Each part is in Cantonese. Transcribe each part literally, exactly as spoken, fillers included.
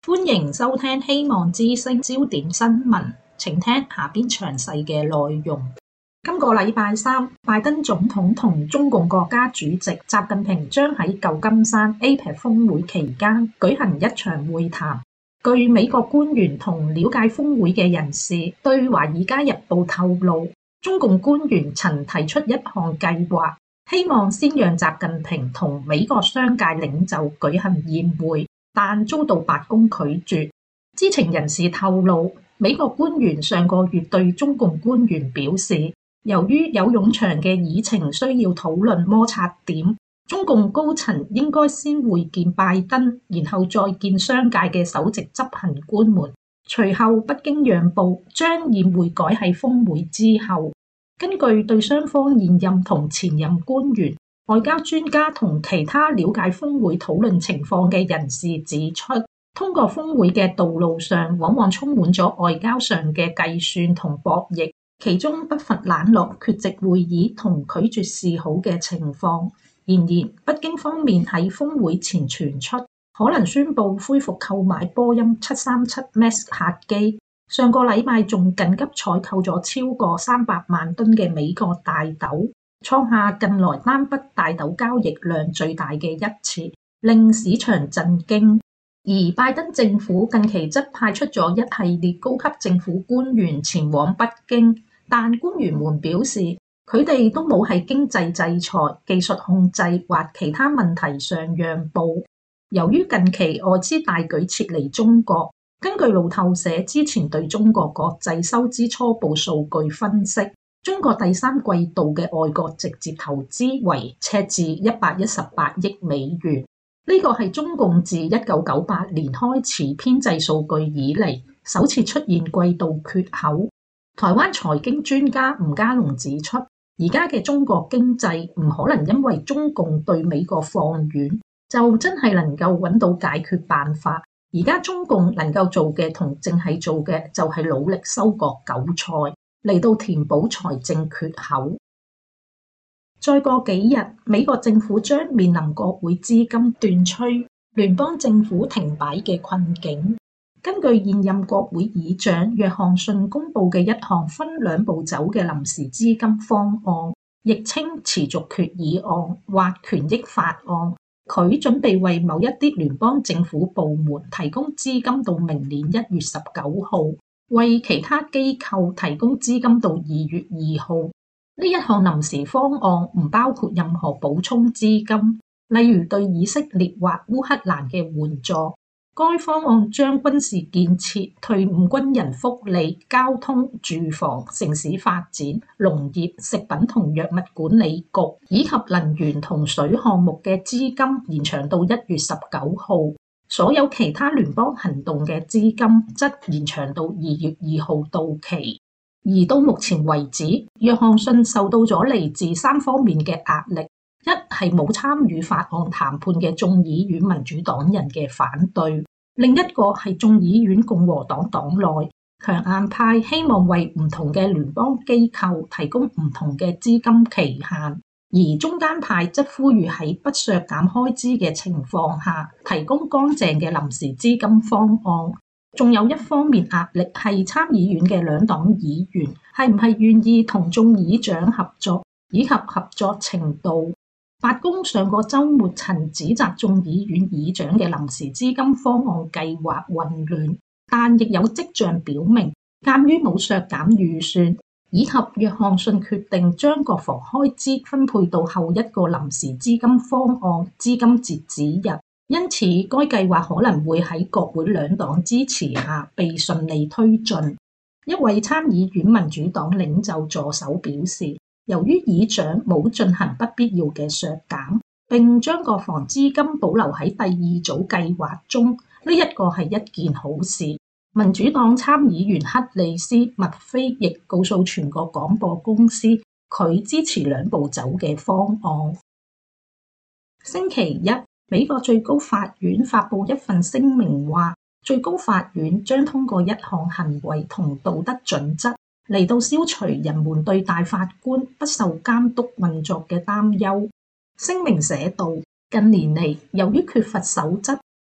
歡迎收聽希望之聲焦點新聞，請聽下邊詳細嘅內容。今個禮拜三，拜登總統同中共國家主席習近平將喺舊金山 A P E C 峰會期間舉行一場會談。據美國官員同了解峰會嘅人士對《華爾街日報》透露，中共官員曾提出一項計劃，希望先讓習近平同美國商界領袖舉行宴會，但遭到白宮拒絕。知情人士透露，美國官員上個月對中共官員表示，由於有冗長嘅議程需要討論摩擦點，中共高層應該先會見拜登，然後再見商界嘅首席執行官們。隨後北京讓步，將宴會改喺峰會之後。根據對雙方現任同前任官員、外交專家同其他了解峰會討論情況嘅人士指出，通過峰會嘅道路上往往充滿咗外交上嘅計算同博弈，其中不乏冷落缺席會議同拒絕示好嘅情況。然而，北京方面喺峰會前傳出可能宣布恢復購買波音七三七 Max 客機，上個禮拜仲緊急採購咗超過三百萬噸嘅美國大豆，創下近來單筆大豆交易量最大嘅一次，令市場震驚。而拜登政府近期則派出咗一系列高級政府官員前往北京，但官員們表示，佢哋都冇喺經濟制裁、技術控制或其他問題上讓步。由於近期外資大舉撤離中國，根據路透社之前對中國國際收支初步數據分析，中國第三季度嘅外國直接投資為赤字一百一十八億美元，呢個係中共自一九九八年開始編製數據以嚟首次出現季度缺口。台灣財經專家吳家龍指出，而家嘅中國經濟唔可能因為中共對美國放軟，就真係能夠揾到解決辦法。而家中共能夠做嘅同淨係做嘅就係努力收割韭菜，嚟到填補財政缺口。再過幾日，美國政府將面臨國會資金斷炊、聯邦政府停擺嘅困境。根據現任國會議長約翰遜公布嘅一項分兩步走嘅臨時資金方案，亦稱持續決議案或權益法案，佢準備為某一啲聯邦政府部門提供資金到明年一月十九號，為其他機構提供資金到二月二號。呢一項臨時方案唔包括任何補充資金，例如對以色列或烏克蘭嘅援助。該方案將軍事建設、退伍軍人福利、交通、住房、城市發展、農業、食品同藥物管理局以及能源同水項目嘅資金延長到一月十九號，所有其他聯邦行動嘅資金則延長到二月二號到期。而到目前為止，約翰遜受到咗嚟自三方面嘅壓力。一係冇參與法案談判嘅眾議院民主黨人嘅反對，另一個係眾議院共和黨黨內強硬派希望為唔同嘅聯邦機構提供唔同嘅資金期限，而中間派則呼籲喺不削減開支嘅情況下提供乾淨嘅臨時資金方案。仲有一方面壓力係參議院嘅兩黨議員係唔係願意同眾議長合作，以及合作程度。白宮上個週末曾指責眾議院議長嘅臨時資金方案計劃混亂，但亦有跡象表明，鑑於冇削減預算，以及約翰遜決定將國防開支分配到後一個臨時資金方案資金截止日，因此該計劃可能會喺國會兩黨支持下被順利推進。一位參議院民主黨領袖助手表示，由於議長冇進行不必要嘅削減，並將國防資金保留喺第二組計劃中，呢一個係一件好事。民主黨參議員克里斯·麥菲亦告訴全國廣播公司，佢支持兩步走嘅方案。星期一，美國最高法院發布一份聲明話，最高法院將通過一項行為同道德準則，嚟到消除人們對大法官不受監督運作嘅擔憂。聲明寫道，近年嚟由於缺乏守則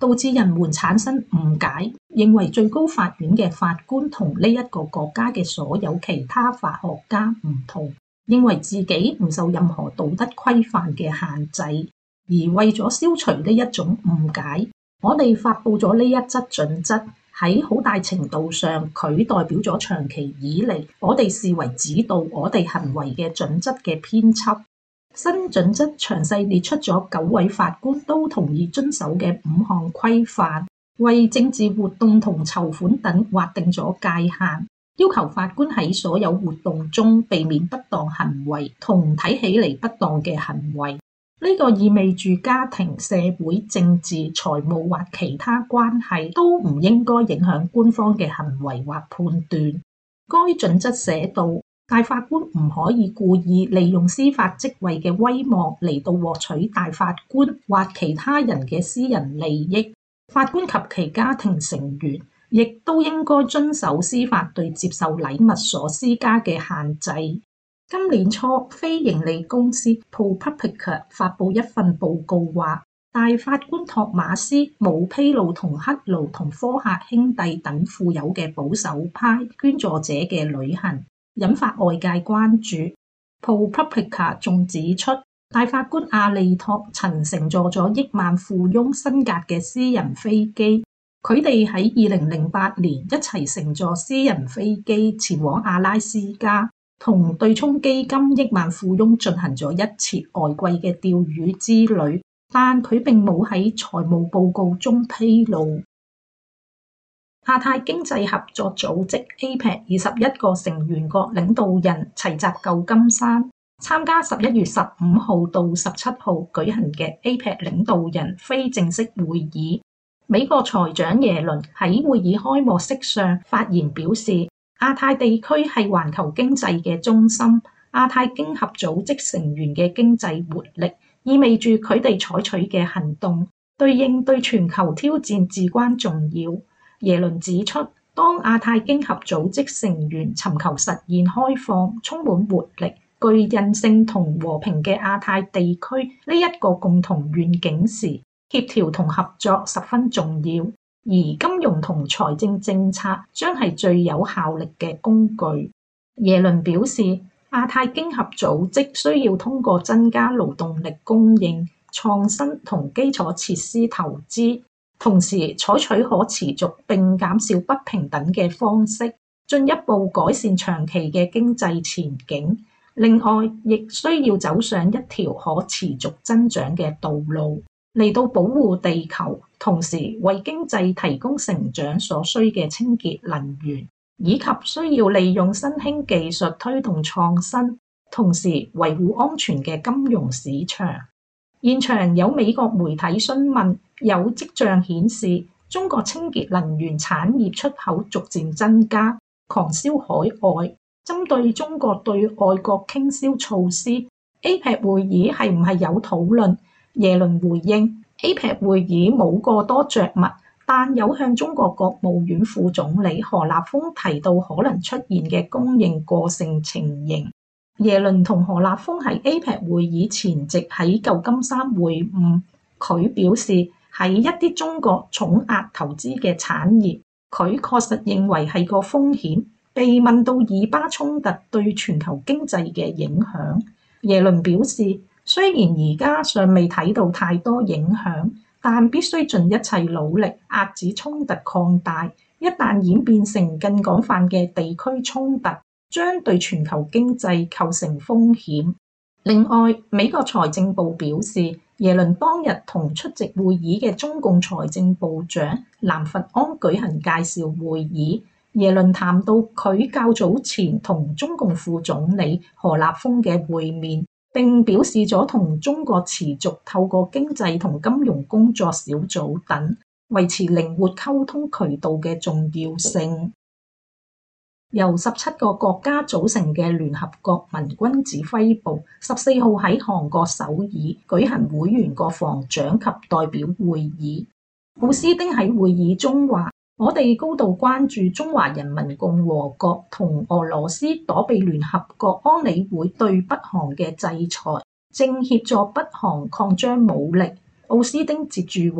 導致人們產生誤解，認為最高法院嘅法官同呢一個國家嘅所有其他法學家唔同，認為自己唔受任何道德規範嘅限制。而為咗消除呢一種誤解，我哋發布咗呢一則準則。喺好大程度上，佢代表咗長期以嚟我哋視為指導我哋行為嘅準則嘅編輯。新準則詳細列出咗九位法官都同意遵守嘅五項規範，為政治活動同籌款等劃定咗界限，要求法官喺所有活動中避免不當行為同睇起嚟不當嘅行為。呢個意味住家庭、社會、政治、財務或其他關係都唔應該影響官方嘅行為或判斷。該準則寫道，大法官唔可以故意利用司法職位嘅威望嚟到獲取大法官或其他人嘅私人利益。法官及其家庭成員亦都應該遵守司法對接受禮物所施加嘅限制。今年初，非營利公司 ProPublica 發布一份報告話，大法官托馬斯冇披露同克勞同科赫兄弟等富有嘅保守派捐助者嘅旅行，引發外界關注。ProPublica 仲指出，大法官阿利托曾乘坐咗億萬富翁辛格嘅私人飛機，佢哋喺二零零八年一齊乘坐私人飛機前往阿拉斯加，同對沖基金億萬富翁進行咗一次昂貴嘅釣魚之旅，但佢並冇喺財務報告中披露。亞太經濟合作組織 A P E C 二十一個成員國領導人齊集舊金山，參加十一月十五號到十七號舉行嘅 A P E C 領導人非正式會議。美國財長耶倫喺會議開幕式上發言表示，亞太地區係環球經濟嘅中心，亞太經合組織成員嘅經濟活力，意味住佢哋採取嘅行動對應對全球挑戰至關重要。耶倫指出，當亞太經合組織成員尋求實現開放、充滿活力、具韌性同和平嘅亞太地區呢一個共同願景時，協調同合作十分重要。而金融同財政政策將係最有效力嘅工具。耶倫表示，亞太經合組織需要通過增加勞動力供應、創新同基礎設施投資，同時採取可持續並減少不平等嘅方式，進一步改善長期嘅經濟前景。另外，亦需要走上一條可持續增長嘅道路，嚟到保護地球，同時為經濟提供成長所需嘅清潔能源，以及需要利用新興技術推動創新，同時維護安全嘅金融市場。現場有美國媒體詢問，有跡象顯示中國清潔能源產業出口逐漸增加，狂銷海外。針對中國對外國傾銷措施 ，A P E C 會議係唔係有討論？耶倫回應 ：A P E C 會議冇過多着墨，但有向中國國務院副總理何立峰提到可能出現嘅供應過剩情形。耶倫同何立峰喺 A P E C 會議前夕喺舊金山會晤，佢表示喺一啲中國重壓投資嘅產業，佢確實認為係個風險。被問到以巴衝突對全球經濟嘅影響，耶倫表示，雖然而家尚未睇到太多影響，但必須盡一切努力遏止衝突擴大。一旦演變成更廣泛嘅地區衝突，將對全球經濟構成風險。另外，美國財政部表示，耶倫當日同出席會議嘅中共財政部長藍佛安舉行介紹會議。耶倫談到佢較早前同中共副總理何立峰嘅會面，並表示咗同中國持續透過經濟同金融工作小組等維持靈活溝通渠道嘅重要性。由十七個國家組成嘅聯合國民軍指揮部十四號喺韓國首爾舉行會員國防長及代表會議。奧斯丁喺會議中話：我哋高度關注中華人民共和國同俄羅斯躲避聯合國安理會對北韓嘅制裁，正協助北韓擴張武力。奧斯丁接住話：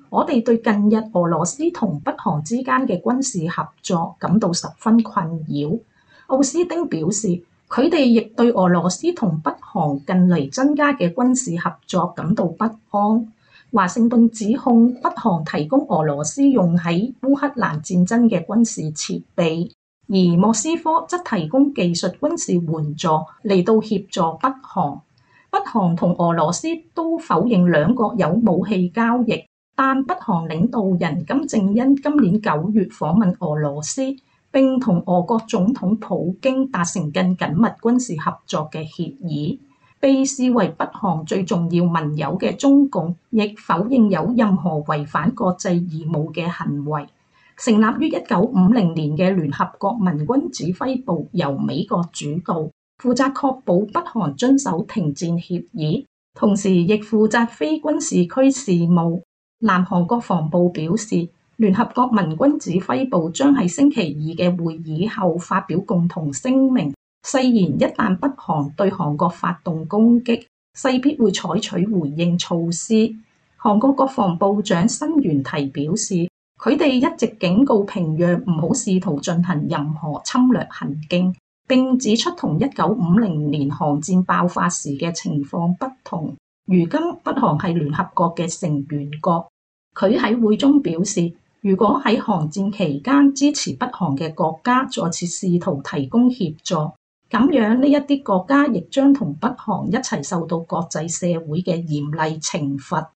我哋對近日俄羅斯同北韓之間嘅軍事合作感到十分困擾。奧斯丁表示，佢哋亦對俄羅斯同北韓近嚟增加嘅軍事合作感到不安。華盛頓指控北韓提供俄羅斯用喺烏克蘭戰爭嘅軍事設備，而莫斯科則提供技術軍事援助嚟到協助北韓。北韓同俄羅斯都否認兩國有武器交易，但北韓領導人金正恩今年九月訪問俄羅斯，並同俄國總統普京達成更緊密軍事合作嘅協議。被視為北韓最重要盟友嘅中共，亦否認有任何違反國際義務嘅行為。成立於一九五零年嘅聯合國民軍指揮部由美國主導，負責確保北韓遵守停戰協議，同時亦負責非軍事區事務。南韓國防部表示，聯合國民軍指揮部將喺星期二嘅會議後發表共同聲明，誓言一旦北韓對韓國發動攻擊，勢必會採取回應措施。韓國國防部長申元提表示，佢哋一直警告平壤唔好試圖進行任何侵略行徑，並指出同一九五零年韓戰爆發時嘅情況不同。如今北韓係聯合國嘅成員國，佢喺會中表示，如果喺韓戰期間支持北韓嘅國家再次試圖提供協助，咁樣呢一啲國家亦將同北韓一齊受到國際社會嘅嚴厲懲罰。